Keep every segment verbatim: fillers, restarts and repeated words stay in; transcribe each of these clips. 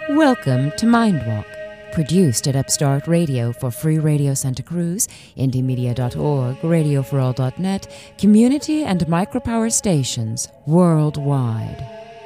Welcome to Mindwalk, produced at Upstart Radio for Free Radio Santa Cruz, indie media dot org, radio for all dot net, community and micropower stations worldwide.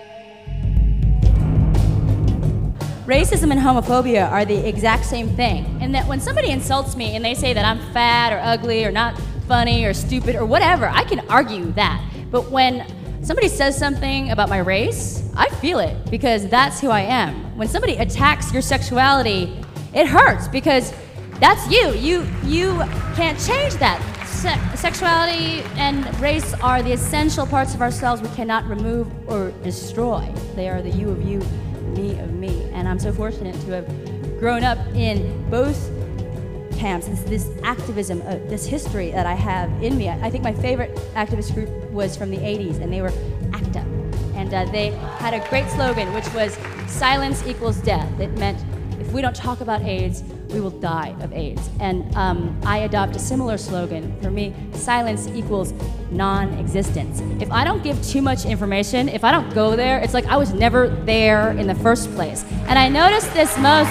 Racism and homophobia are the exact same thing, in that when somebody insults me and they say that I'm fat or ugly or not funny or stupid or whatever, I can argue that. But when somebody says something about my race, I feel it because that's who I am. When somebody attacks your sexuality, it hurts because that's you. You you can't change that. Se- sexuality and race are the essential parts of ourselves we cannot remove or destroy. They are the you of you, me of me. And I'm so fortunate to have grown up in both camps, this, this activism, uh, this history that I have in me. I think my favorite activist group was from the eighties, and they were ACT UP. And uh, they had a great slogan, which was silence equals death. It meant if we don't talk about AIDS, we will die of AIDS. And um, I adopt a similar slogan. For me, silence equals non-existence. If I don't give too much information, if I don't go there, it's like I was never there in the first place. And I noticed this most...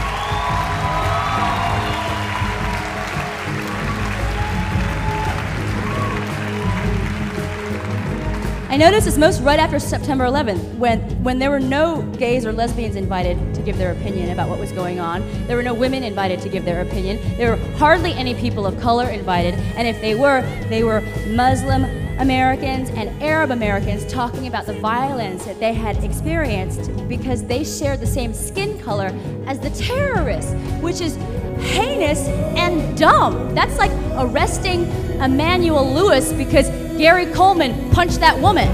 I noticed this most right after September eleventh, when, when there were no gays or lesbians invited to give their opinion about what was going on. There were no women invited to give their opinion. There were hardly any people of color invited, and if they were, they were Muslim Americans and Arab Americans talking about the violence that they had experienced because they shared the same skin color as the terrorists, which is heinous and dumb. That's like arresting Emmanuel Lewis because Gary Coleman punched that woman.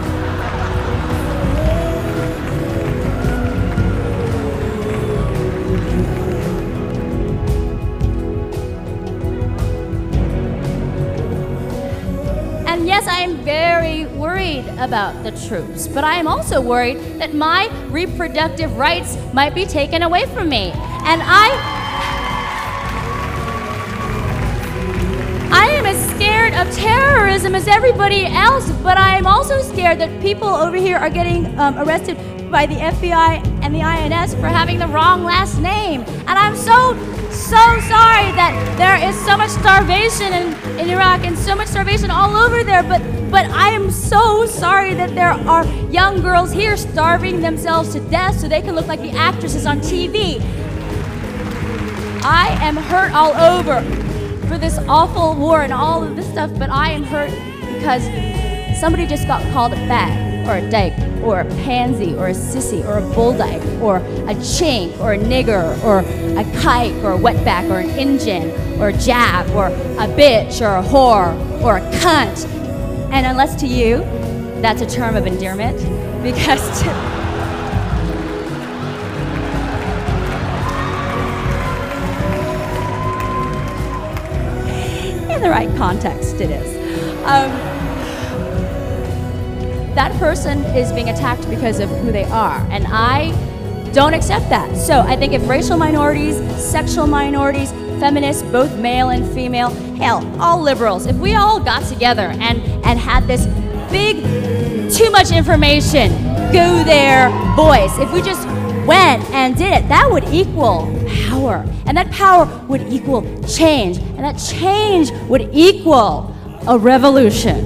And yes, I am very worried about the troops, but I am also worried that my reproductive rights might be taken away from me. And I... I am as scared of terrorism as everybody else, but I am also scared that people over here are getting um, arrested by the F B I and the I N S for having the wrong last name. And I'm so, so sorry that there is so much starvation in, in Iraq and so much starvation all over there, but, but I am so sorry that there are young girls here starving themselves to death so they can look like the actresses on T V. I am hurt all over for this awful war and all of this stuff, but I am hurt because somebody just got called a fag or a dyke or a pansy or a sissy or a bulldyke or a chink or a nigger or a kike or a wetback or an Injun or a jab or a bitch or a whore or a cunt. And unless to you, that's a term of endearment, because to the right context it is. Um, that person is being attacked because of who they are, and I don't accept that. So I think if racial minorities, sexual minorities, feminists, both male and female, hell, all liberals, if we all got together and, and had this big, too much information, go there voice, if we just went and did it, that would equal power. And that power would equal change. And that change would equal a revolution.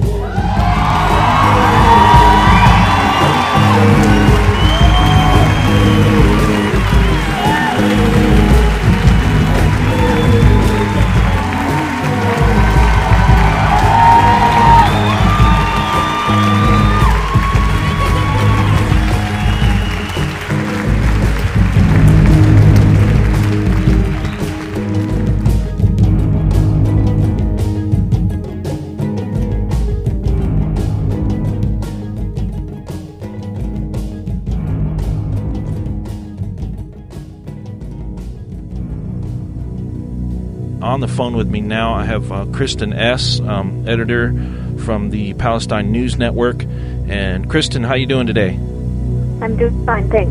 On the phone with me now, I have uh, Kristen S., um, editor from the Palestine News Network. And Kristen, how you doing today? I'm doing fine, thanks.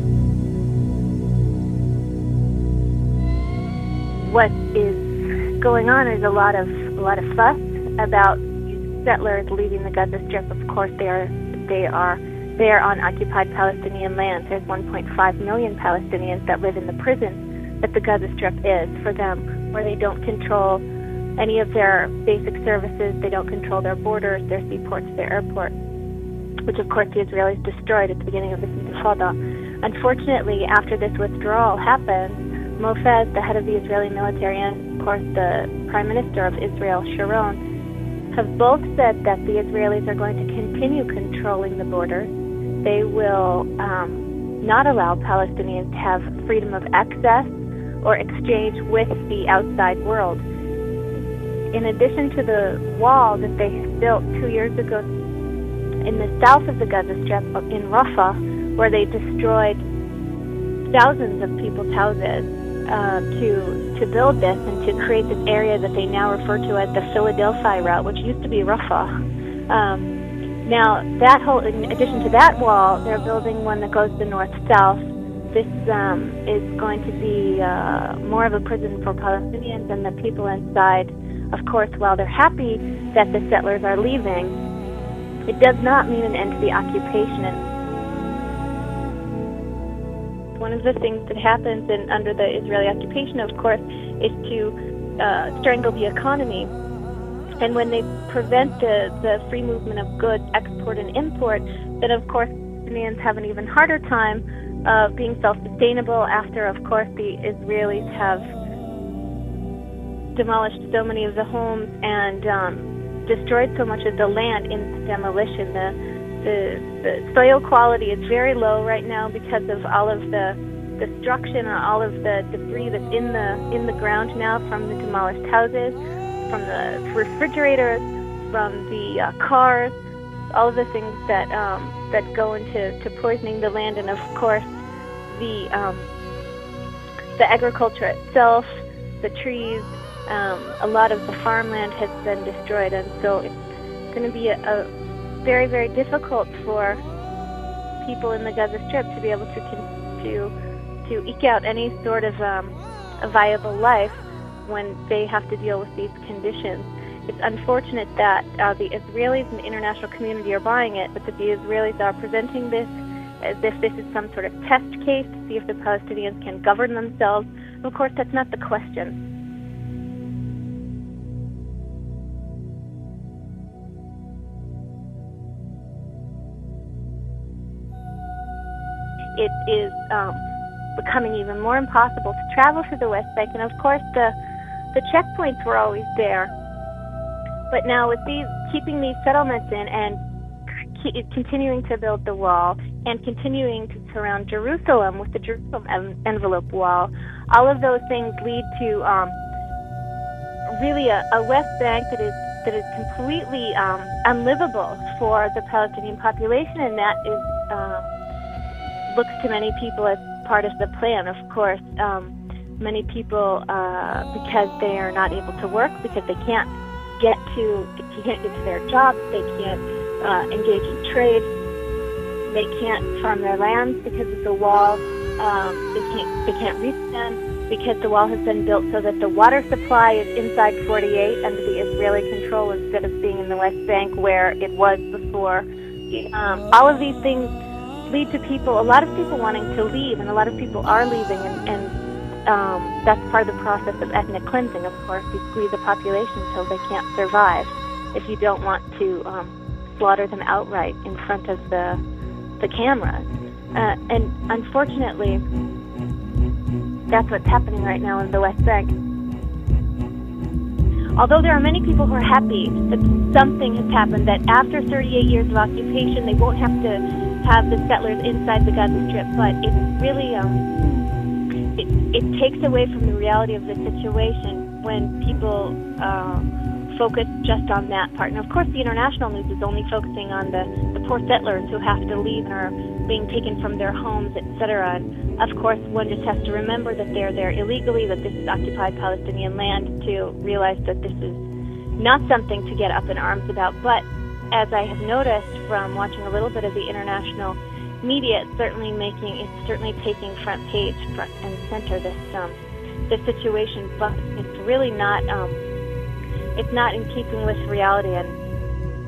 What is going on is a lot of a lot of fuss about settlers leaving the Gaza Strip. Of course, they are they are there on occupied Palestinian land. There's one point five million Palestinians that live in the prison that the Gaza Strip is for them, where they don't control any of their basic services. They don't control their borders, their seaports, their airport, which of course the Israelis destroyed at the beginning of this Intifada. Unfortunately, after this withdrawal happened, Mofaz, the head of the Israeli military, and of course the Prime Minister of Israel, Sharon, have both said that the Israelis are going to continue controlling the borders. They will um, not allow Palestinians to have freedom of access or exchange with the outside world. In addition to the wall that they built two years ago in the south of the Gaza Strip, in Rafah, where they destroyed thousands of people's houses uh, to to build this and to create this area that they now refer to as the Philadelphia route, which used to be Rafah. Um, now, that whole, in addition to that wall, they're building one that goes the north-south. This um, is going to be uh, more of a prison for Palestinians, and the people inside, of course, while they're happy that the settlers are leaving, it does not mean an end to the occupation. And one of the things that happens in, under the Israeli occupation, of course, is to uh, strangle the economy. And when they prevent the, the free movement of goods, export and import, then of course Palestinians have an even harder time of uh, being self-sustainable after, of course, the Israelis have demolished so many of the homes and um, destroyed so much of the land in demolition. The, the the soil quality is very low right now because of all of the destruction and all of the debris that's in the in the ground now from the demolished houses, from the refrigerators, from the uh, cars, all of the things that um, that go into to poisoning the land, and of course the um, the agriculture itself, the trees. Um, a lot of the farmland has been destroyed, and so it's going to be a, a very, very difficult for people in the Gaza Strip to be able to to to eke out any sort of um, a viable life when they have to deal with these conditions. It's unfortunate that uh, the Israelis and the international community are buying it, but that the Israelis are presenting this as if this is some sort of test case to see if the Palestinians can govern themselves. And of course, that's not the question. It is um, becoming even more impossible to travel to the West Bank, and of course the the checkpoints were always there. But now with these, keeping these settlements in and c- continuing to build the wall and continuing to surround Jerusalem with the Jerusalem en- envelope wall, all of those things lead to um, really a, a West Bank that is that is completely um, unlivable for the Palestinian population, and that is. Um, looks to many people as part of the plan. Of course, um, many people, uh, because they are not able to work, because they can't get to, they can't get to their jobs, they can't uh, engage in trade, they can't farm their lands because of the wall. Um, they can't, they can't reach them because the wall has been built so that the water supply is inside forty-eight under the Israeli control instead of being in the West Bank where it was before. Um, all of these things lead to people, a lot of people wanting to leave, and a lot of people are leaving, and, and um, that's part of the process of ethnic cleansing, of course. You squeeze the population until they can't survive if you don't want to um, slaughter them outright in front of the the cameras. Uh, and unfortunately, that's what's happening right now in the West Bank. Although there are many people who are happy that something has happened, that after thirty-eight years of occupation, they won't have to have the settlers inside the Gaza Strip, but it really um, it, it takes away from the reality of the situation when people uh, focus just on that part. And of course, the international news is only focusing on the, the poor settlers who have to leave and are being taken from their homes, et cetera. And of course, one just has to remember that they're there illegally, that this is occupied Palestinian land, to realize that this is not something to get up in arms about. But as I have noticed from watching a little bit of the international media, it's certainly making, it's certainly taking front page, front and center this um, this situation. But it's really not, um, it's not in keeping with reality. And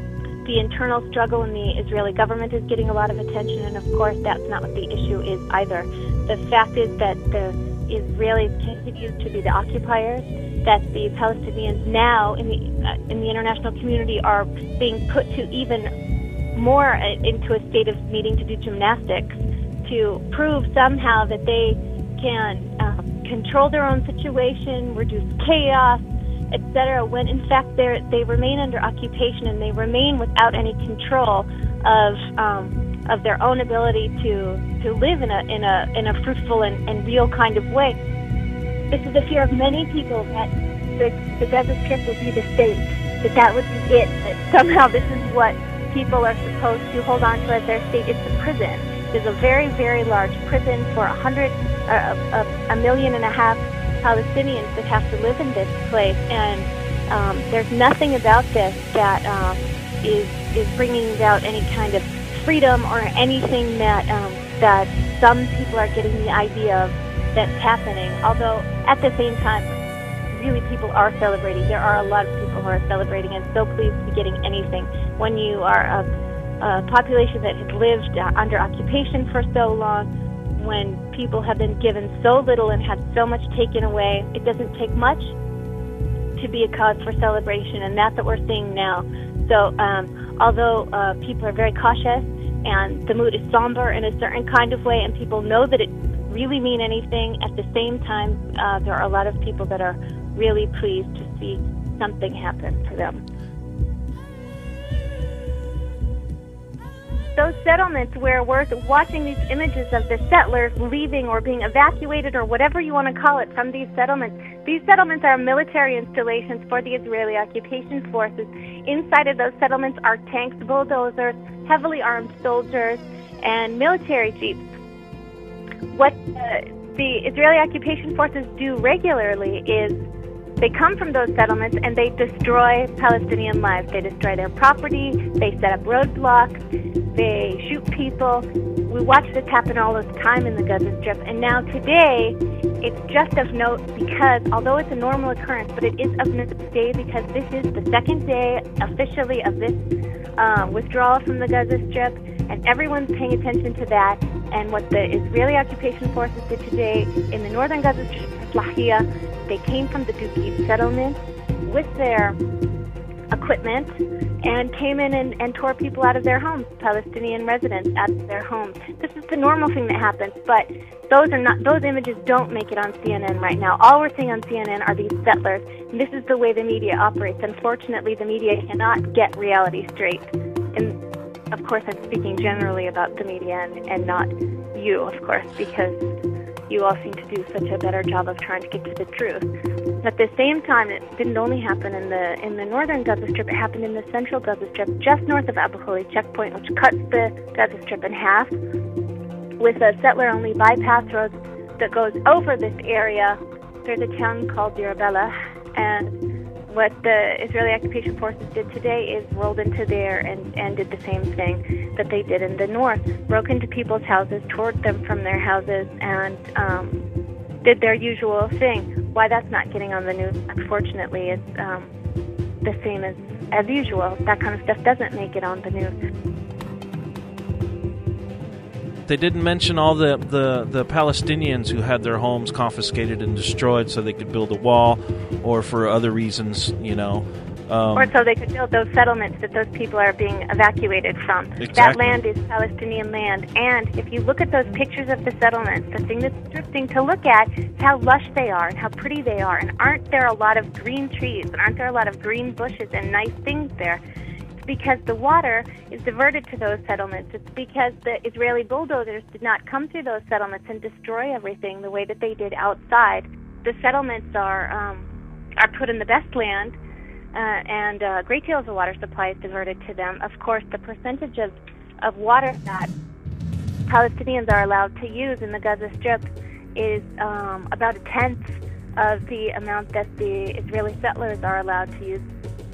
the internal struggle in the Israeli government is getting a lot of attention, and of course that's not what the issue is either. The fact is that the Israelis continue to be the occupiers, that the Palestinians now in the uh, in the international community are being put to even more uh, into a state of needing to do gymnastics to prove somehow that they can uh, control their own situation, reduce chaos, et cetera, when in fact they they remain under occupation and they remain without any control of um, of their own ability to to live in a in a in a fruitful and, and real kind of way. This is the fear of many people, that the, the Gaza Strip would be the state, that that would be it, that somehow this is what people are supposed to hold on to as their state. It's a prison. There's a very, very large prison for a hundred, uh, a, a million and a half Palestinians that have to live in this place, and um, there's nothing about this that um, is is bringing about any kind of freedom or anything that um, that some people are getting the idea of that's happening. Although at the same time, really people are celebrating. There are a lot of people who are celebrating and so pleased to be getting anything. When you are a, a population that has lived uh, under occupation for so long, when people have been given so little and had so much taken away, it doesn't take much to be a cause for celebration, and that's what we're seeing now. So um, although uh, people are very cautious and the mood is somber in a certain kind of way and people know that it really mean anything, at the same time uh, there are a lot of people that are really pleased to see something happen to them. Those settlements where we're watching these images of the settlers leaving or being evacuated or whatever you want to call it from these settlements, these settlements are military installations for the Israeli occupation forces. Inside of those settlements are tanks, bulldozers, heavily armed soldiers, and military jeeps. What uh, the Israeli occupation forces do regularly is they come from those settlements and they destroy Palestinian lives. They destroy their property, they set up roadblocks, they shoot people. We watch this happen all the time in the Gaza Strip, and now today it's just of note because, although it's a normal occurrence, but it is of note today because this is the second day officially of this uh, withdrawal from the Gaza Strip, and everyone's paying attention to that. And what the Israeli occupation forces did today in the northern Gaza Strip, Lahia, they came from the Dugid settlement with their equipment and came in and, and tore people out of their homes, Palestinian residents out of their homes. This is the normal thing that happens, but those are not; those images don't make it on C N N right now. All we're seeing on C N N are these settlers, and this is the way the media operates. Unfortunately, the media cannot get reality straight. And of course, I'm speaking generally about the media and, and not you, of course, because you all seem to do such a better job of trying to get to the truth. At the same time, it didn't only happen in the in the northern Gaza Strip, it happened in the central Gaza Strip, just north of Abu Holi checkpoint, which cuts the Gaza Strip in half, with a settler-only bypass road that goes over this area. There's a town called Deir Bella, and what the Israeli occupation forces did today is rolled into there and, and did the same thing that they did in the north, broke into people's houses, tore them from their houses, and um, did their usual thing. Why that's not getting on the news, unfortunately, is um, the same as, as usual. That kind of stuff doesn't make it on the news. They didn't mention all the, the, the Palestinians who had their homes confiscated and destroyed so they could build a wall, or for other reasons, you know. Um, or so they could build those settlements that those people are being evacuated from. Exactly. That land is Palestinian land. And if you look at those pictures of the settlements, the thing that's interesting to look at is how lush they are and how pretty they are. And aren't there a lot of green trees? And aren't there a lot of green bushes and nice things there? Because the water is diverted to those settlements. It's because the Israeli bulldozers did not come through those settlements and destroy everything the way that they did outside. The settlements are um, are put in the best land, uh, and a great deal of the water supply is diverted to them. Of course, the percentage of, of water that Palestinians are allowed to use in the Gaza Strip is um, about a tenth of the amount that the Israeli settlers are allowed to use.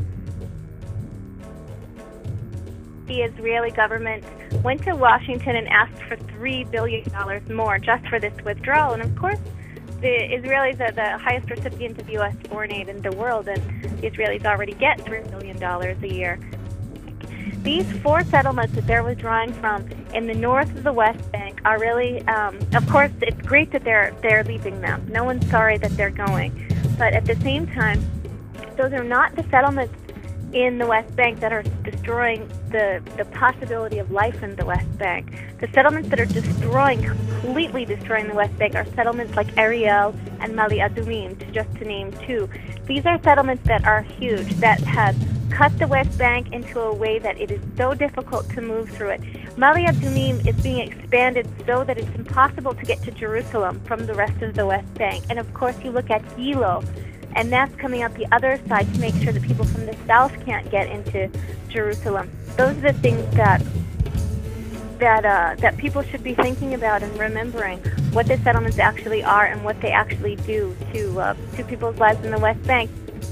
The Israeli government went to Washington and asked for three billion dollars more just for this withdrawal. And of course, the Israelis are the highest recipient of U S foreign aid in the world, and the Israelis already get three billion dollars a year. these four settlements that they're withdrawing from in the north of the West Bank are really, um, of course, it's great that they're they're leaving them. No one's sorry that they're going. But at the same time, those are not the settlements in the West Bank that are destroying the, the possibility of life in the West Bank. The settlements that are destroying, completely destroying the West Bank are settlements like Ariel and Mali Adumim, to just to name two. These are settlements that are huge, that have cut the West Bank into a way that it is so difficult to move through it. Mali Adumim is being expanded so that it's impossible to get to Jerusalem from the rest of the West Bank. And of course you look at Gilo, and that's coming out the other side to make sure that people from the south can't get into Jerusalem. Those are the things that that uh, that people should be thinking about and remembering what the settlements actually are and what they actually do to uh, to people's lives in the West Bank.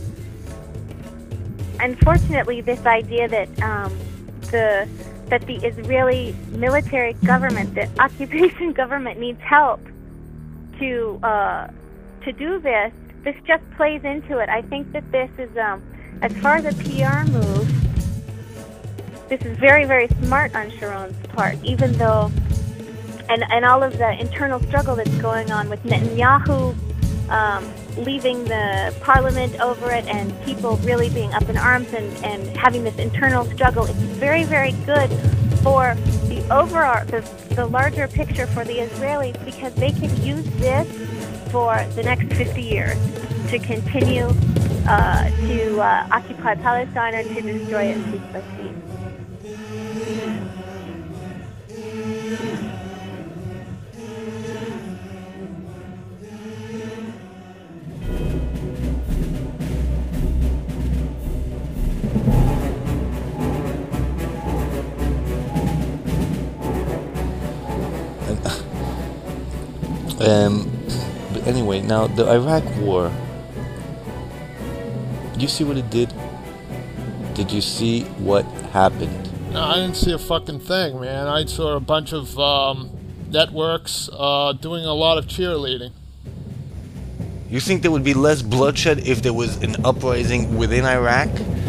Unfortunately, this idea that um, the that the Israeli military government, the occupation government, needs help to uh, to do this. This just plays into it. I think that this is, um, as far as a P R move, this is very, very smart on Sharon's part, even though, and, and all of the internal struggle that's going on with Netanyahu um, leaving the parliament over it and people really being up in arms and, and having this internal struggle. It's very, very good for the overall, the, the larger picture for the Israelis, because they can use this for the next fifty years to continue uh, to uh, occupy Palestine and to destroy it piece by piece. Um, but anyway, now the Iraq War, you see what it did? Did you see what happened? No, I didn't see a fucking thing, man. I saw a bunch of um, networks uh, doing a lot of cheerleading. You think there would be less bloodshed if there was an uprising within Iraq?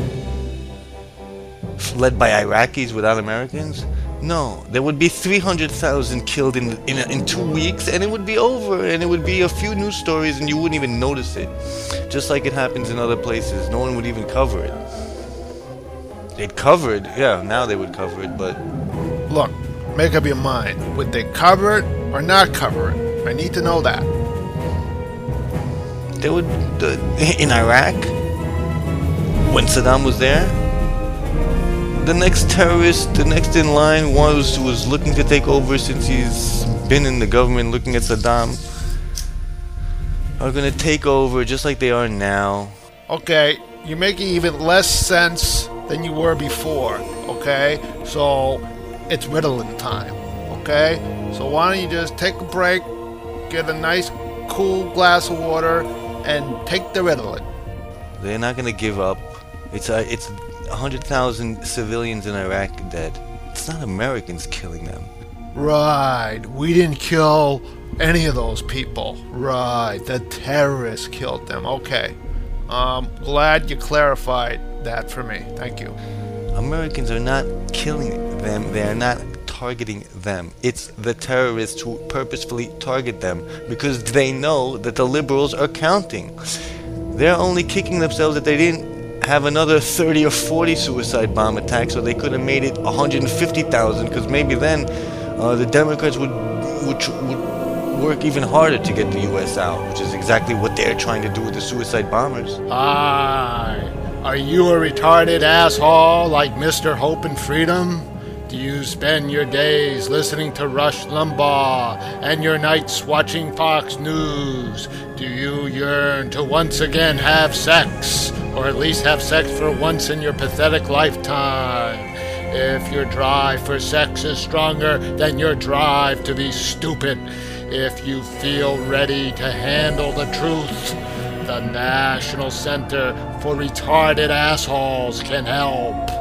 Led by Iraqis without Americans? No, there would be three hundred thousand killed in in, in two weeks, and it would be over, and it would be a few news stories, and you wouldn't even notice it. Just like it happens in other places, no one would even cover it. They'd cover it, yeah, now they would cover it, but... Look, make up your mind. Would they cover it or not cover it? I need to know that. They would... Uh, in Iraq, when Saddam was there, the next terrorist, the next in line was was looking to take over since he's been in the government, looking at Saddam, are gonna take over just like they are now. Okay, you're making even less sense than you were before, okay? So, it's Ritalin time, okay? So why don't you just take a break, get a nice cool glass of water, and take the Ritalin. They're not gonna give up. It's a, it's one hundred thousand civilians in Iraq dead. It's not Americans killing them. Right, we didn't kill any of those people. Right, the terrorists killed them. Okay, um, glad you clarified that for me. Thank you. Americans are not killing them. They are not targeting them. It's the terrorists who purposefully target them because they know that the liberals are counting. They're only kicking themselves that they didn't have another thirty or forty suicide bomb attacks, so they could have made it one hundred fifty thousand, because maybe then uh, the Democrats would, would would work even harder to get the U S out, which is exactly what they're trying to do with the suicide bombers. Hi, are you a retarded asshole like Mister Hope and Freedom? Do you spend your days listening to Rush Limbaugh and your nights watching Fox News? Do you yearn to once again have sex? Or at least have sex for once in your pathetic lifetime? If your drive for sex is stronger than your drive to be stupid, if you feel ready to handle the truth, the National Center for Retarded Assholes can help.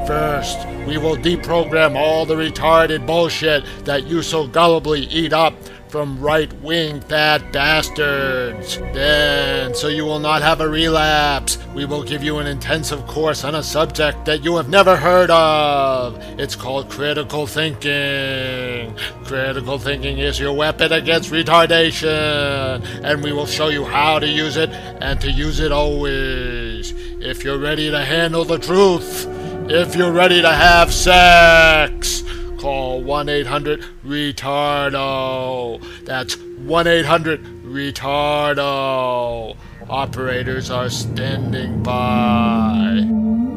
First, we will deprogram all the retarded bullshit that you so gullibly eat up from right-wing fat bastards. Then, so you will not have a relapse, we will give you an intensive course on a subject that you have never heard of. It's called critical thinking. Critical thinking is your weapon against retardation, and we will show you how to use it and to use it always. If you're ready to handle the truth, if you're ready to have sex, call one eight hundred retardo. That's one eight hundred retardo. Operators are standing by.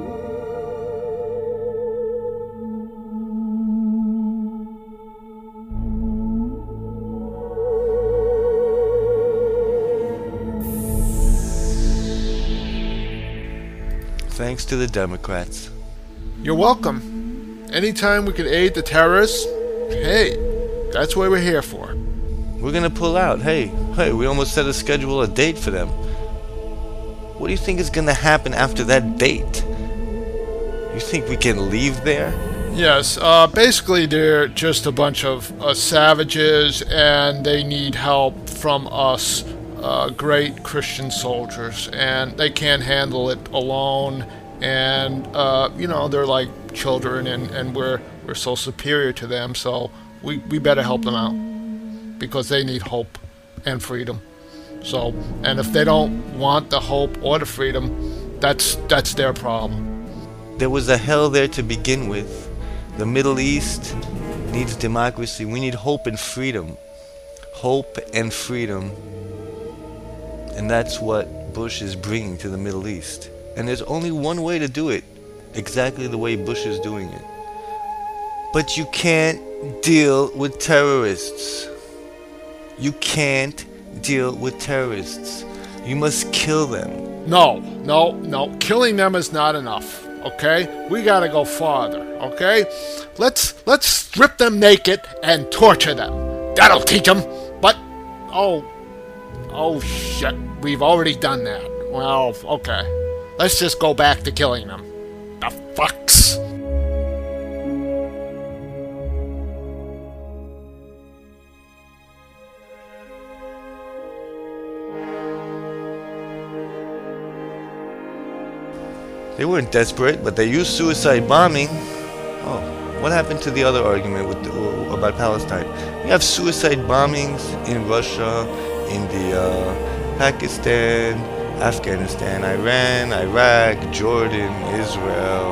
Thanks to the Democrats. You're welcome. Anytime we can aid the terrorists, hey, that's what we're here for. We're gonna pull out. Hey, hey, we almost set a schedule, a date for them. What do you think is gonna happen after that date? You think we can leave there? Yes, uh, basically they're just a bunch of uh, savages, and they need help from us, uh, great Christian soldiers, and they can't handle it alone. And uh, you know, they're like children, and, and we're we're so superior to them, so we, we better help them out because they need hope and freedom. So, and if they don't want the hope or the freedom, that's that's their problem. There was a hell there to begin with. The Middle East needs democracy. We need hope and freedom. Hope and freedom. And that's what Bush is bringing to the Middle East. And there's only one way to do it, exactly the way Bush is doing it. But you can't deal with terrorists. You can't deal with terrorists. You must kill them. No, no, no. Killing them is not enough. Okay? We gotta go farther. Okay? Let's let's strip them naked and torture them. That'll teach them. But oh, oh shit, we've already done that. Well, okay. Let's just go back to killing them. The fucks. They weren't desperate, but they used suicide bombing. Oh, what happened to the other argument with the, about Palestine? We have suicide bombings in Russia, India, Pakistan, Afghanistan, Iran, Iraq, Jordan, Israel.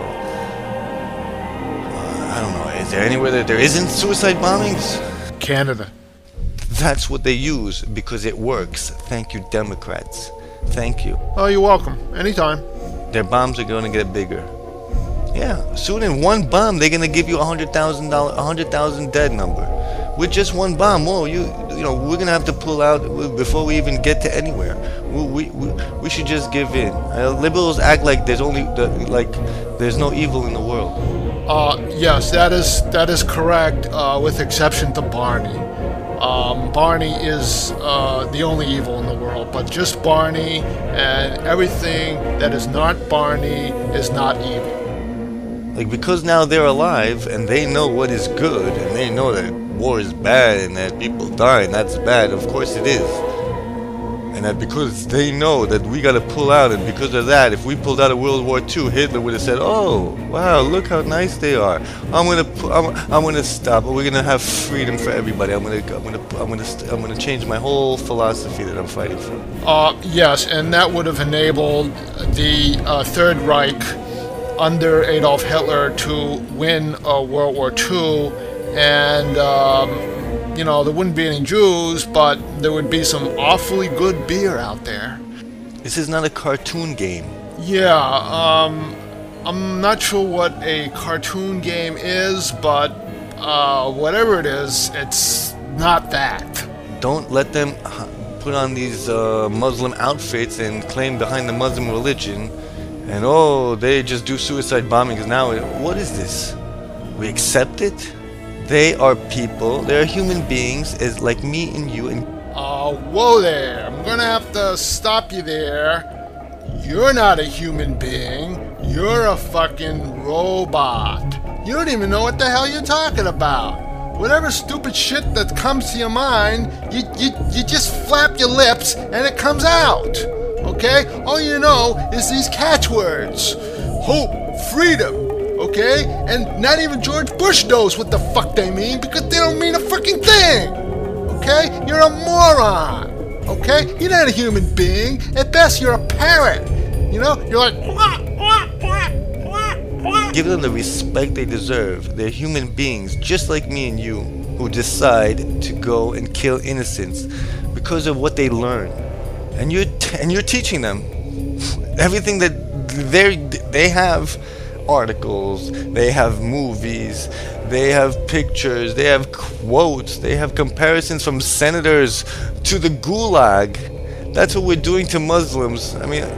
Uh, I don't know, is there anywhere that there isn't suicide bombings? Canada. That's what they use because it works. Thank you, Democrats. Thank you. Oh, you're welcome. Anytime. Their bombs are going to get bigger. Yeah, soon in one bomb they're going to give you a hundred thousand dollar, a hundred thousand dead number. With just one bomb, whoa, you you know, we're going to have to pull out before we even get to anywhere. We we, we, we should just give in. Uh, liberals act like there's only the, like there's no evil in the world. Uh, yes, that is that is correct, uh, with exception to Barney. Um, Barney is uh, the only evil in the world, but just Barney, and everything that is not Barney is not evil. Like, because now they're alive and they know what is good, and they know that war is bad and that people die and that's bad, of course it is. And that because they know that we gotta pull out, and because of that, if we pulled out of World War Two, Hitler would have said, "Oh, wow, look how nice they are. I'm gonna, pu- I'm, I'm gonna stop. We're gonna have freedom for everybody. I'm gonna, I'm gonna, I'm gonna, st- I'm gonna change my whole philosophy that I'm fighting for." Uh, yes, and that would have enabled the uh, Third Reich under Adolf Hitler to win uh, World War Two, and. Um, You know, there wouldn't be any Jews, but there would be some awfully good beer out there. This is not a cartoon game. Yeah, um, I'm not sure what a cartoon game is, but uh, whatever it is, it's not that. Don't let them put on these uh, Muslim outfits and claim behind the Muslim religion, and oh, they just do suicide bombings now. What is this? We accept it? They are people, they are human beings, as like me and you. And uh, whoa there, I'm gonna have to stop you there. You're not a human being, You're a fucking robot. You don't even know what the hell you're talking about. Whatever stupid shit that comes to your mind, you, you, you just flap your lips and it comes out. Okay? All you know is these catchwords. Hope, freedom, okay? And not even George Bush knows what the fuck they mean because they don't mean a fucking thing. Okay? You're a moron. Okay? You're not a human being. At best, you're a parrot. You know? You're like... Give them the respect they deserve. They're human beings, just like me and you, who decide to go and kill innocents because of what they learn. And you're t- and you're teaching them everything that they they have. Articles, they have movies, they have pictures, they have quotes, they have comparisons from senators to the gulag. That's what we're doing to Muslims. I mean,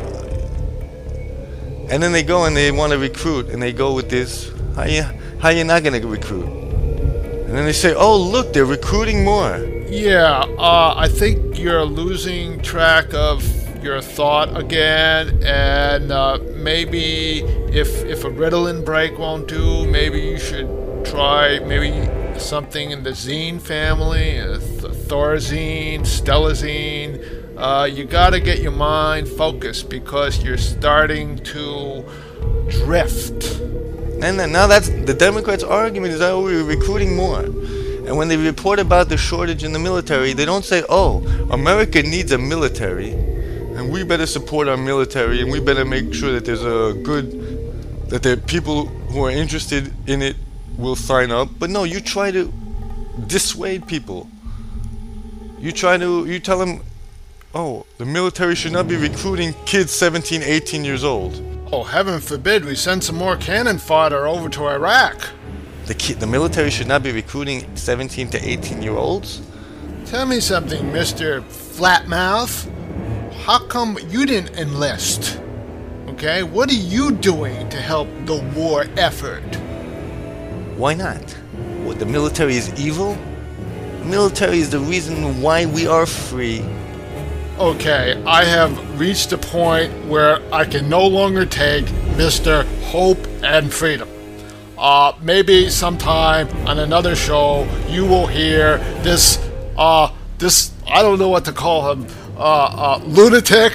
and then they go and they want to recruit, and they go with this, how you, how you not going to recruit? And then they say, oh, look, they're recruiting more. Yeah, uh, I think you're losing track of your thought again, and uh, maybe if if a Ritalin break won't do, maybe you should try maybe something in the zine family, uh, th- Thorazine, Stelazine. Uh, you got to get your mind focused because you're starting to drift. And then, now that's the Democrats' argument is that oh, we're recruiting more. And when they report about the shortage in the military, they don't say, oh, America needs a military, and we better support our military, and we better make sure that there's a good, that the people who are interested in it will sign up. But no, you try to dissuade people. You try to, you tell them, oh, the military should not be recruiting kids seventeen, eighteen years old. Oh, heaven forbid we send some more cannon fodder over to Iraq. The ki- the military should not be recruiting seventeen to eighteen year olds? Tell me something, Mister Flatmouth. How come you didn't enlist? Okay, what are you doing to help the war effort? Why not? What, the military is evil? The military is the reason why we are free. Okay, I have reached a point where I can no longer take Mister Hope and Freedom. Uh, maybe sometime on another show you will hear this, uh, this, I don't know what to call him, uh, uh, lunatic,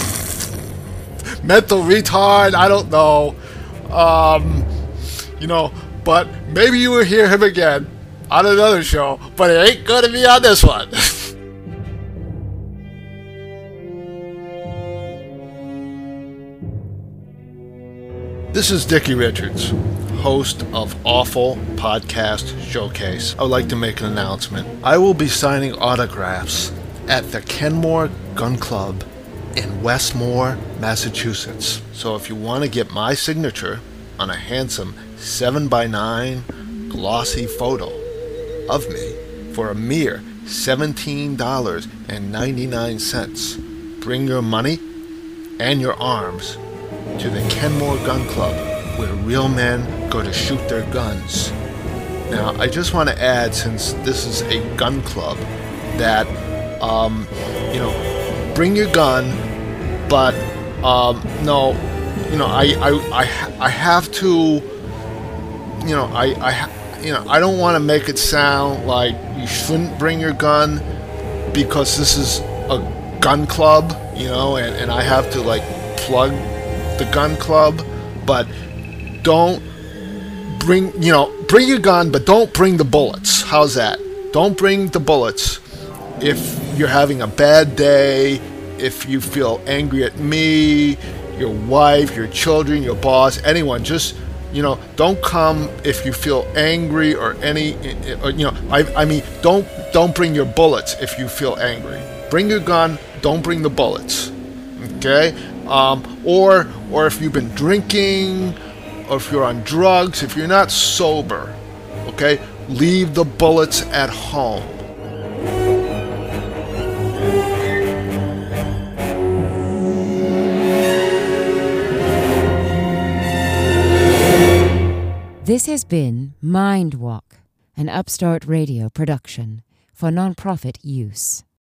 mental retard, I don't know, um, you know, but maybe you will hear him again on another show, but it ain't gonna be on this one. This is Dickie Richards, host of Awful Podcast Showcase. I would like to make an announcement. I will be signing autographs at the Kenmore Gun Club in Westmore, Massachusetts. So if you want to get my signature on a handsome seven by nine glossy photo of me for a mere seventeen dollars and ninety-nine cents, bring your money and your arms to the Kenmore Gun Club, where real men go to shoot their guns. Now, I just want to add, since this is a gun club, that, um, you know, bring your gun, but, um, no, you know, I, I, I, I have to, you know, I, I, you know, I don't want to make it sound like you shouldn't bring your gun because this is a gun club, you know, and, and I have to, like, plug the gun club, but don't bring, you know, bring your gun, but don't bring the bullets. How's that? Don't bring the bullets if you're having a bad day, if you feel angry at me, your wife, your children, your boss, anyone. Just, you know, don't come if you feel angry or any, or, you know, I, I mean, don't, don't bring your bullets if you feel angry. Bring your gun, don't bring the bullets. Okay? Um, or or if you've been drinking, or if you're on drugs, if you're not sober, okay, leave the bullets at home. This has been Mind Walk, an Upstart Radio production for non-profit use.